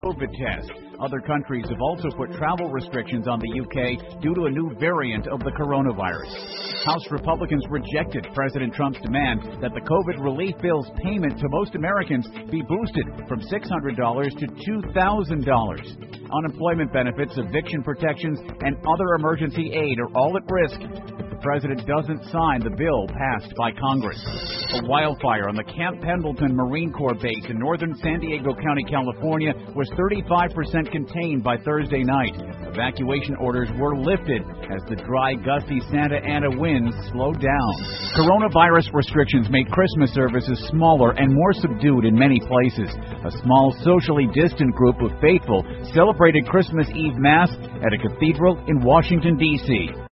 COVID test. Other countries have also put travel restrictions on the UK due to a new variant of the coronavirus. House Republicans rejected President Trump's demand that the COVID relief bill's payment to most Americans be boosted from $600 to $2,000. Unemployment benefits, eviction protections, and other emergency aid are all at risk if the president doesn't sign the bill passed by Congress. A wildfire on the Camp Pendleton Marine Corps base in northern San Diego County, California, was 35% contained by Thursday night. Evacuation orders were lifted as the dry, gusty Santa Ana winds slowed down. Coronavirus restrictions made Christmas services smaller and more subdued in many places. A small, socially distant group of faithful celebrated Christmas Eve Mass at a cathedral in Washington, D.C.